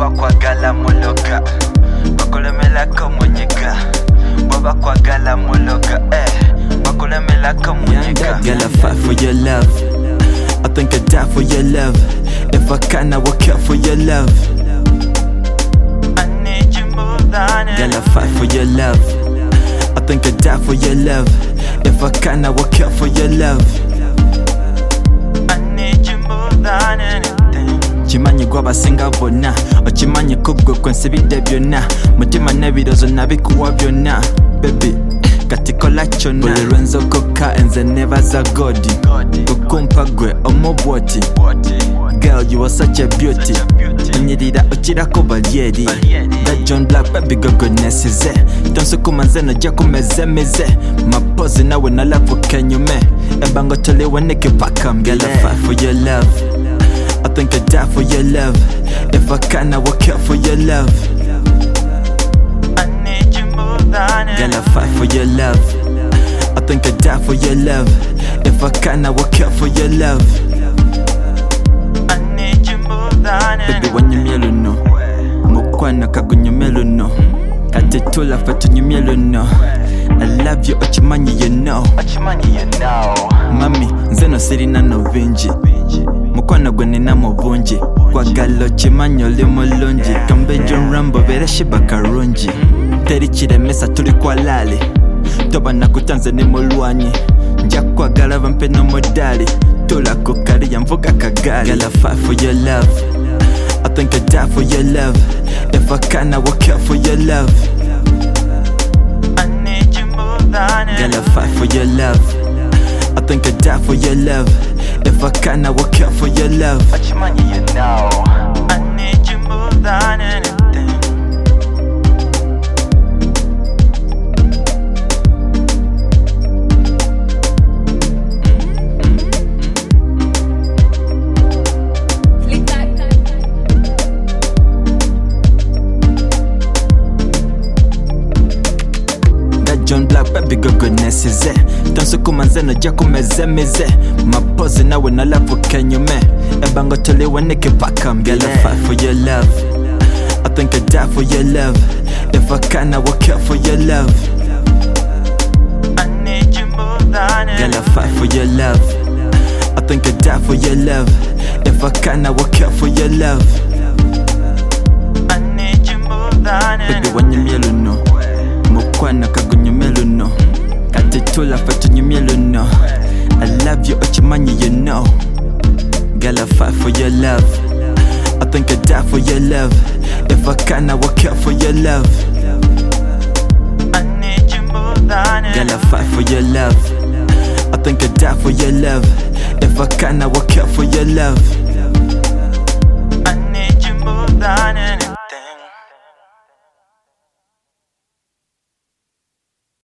Boba kwagala mologa bakolemela komunyika. Boba kwagala mologa bakolemela komunyika. Girl, I fight for your love. I think I die for your love. If I can, I will kill for your love. I need you more than ever. Girl, I fight for your love. I think I die for your love. If I can, I will kill for your love. I need you more than anything. Chimanyi gwabasinga bonna okimanyi kubgo kwensibidde byonna mutima n'ebirozo nabikuwa byonna baby kati kola kyonna buli lwenzokoka enze nebaza godi kukumpa gwe omubwoti. Girl, you are such a beauty. Nyirira okirako balyeri. That John Black baby go goodness is it. Tonsukuma nze nojja kumezemeze. Mapozi nawe nalavu kenyume. Ebango tolewe nekipaka mbile. Girl, I fight for your love. I think I die for your love. If I can, I will kill for your love. I need you more than ever. Girl, I fight for your love. I think I die for your love. If I can, I will kill for your love. I need you more than ever. Baby, wanyumyelo no mukwana kagunyumelo no kati tula fatunyumyelo no. I love you ochimanyi you know. Mami nzeno sirina no vinji mukwano gwe nina mu bungi kwagala okimanyi oli mulungi kambejo rambo bereshi bakarungi teri kiremesa tuli kwa lali toba nakutanze ne mulwanyi nja kwagala bampe n'omudali tula ku kaliya nvuga kagali. Girl, I fight for your love. I think I die for your love. If I can, I will kill for your love. I need you more than ever. Girl, I fight for your love. I think I die for your love. If I can, I will kill for your love. I need you more than anything. John Black baby go goodness is it. Tonsukuma nze nojja kumezemeze. Mapozi nawe nalavu kenyume. Ebango tolewe nekipaka mbile. Girl, I fight for your love. I think I die for your love. If I can, I will kill for your love. I need you more than ever. Girl, I fight for your love. I think I die for your love. If I can, I will kill for your love. I need you more than ever. Baby, wanyumyelo no mukwana kagunyumelo no kati tula fatunyumyelo no. I love you ochimanyi you know. Girl, I fight for your love. I think I die for your love. If I can, I will kill for your love. I need you more than ever. Girl, I fight for your love. I think I die for your love. If I can, I will kill for your love.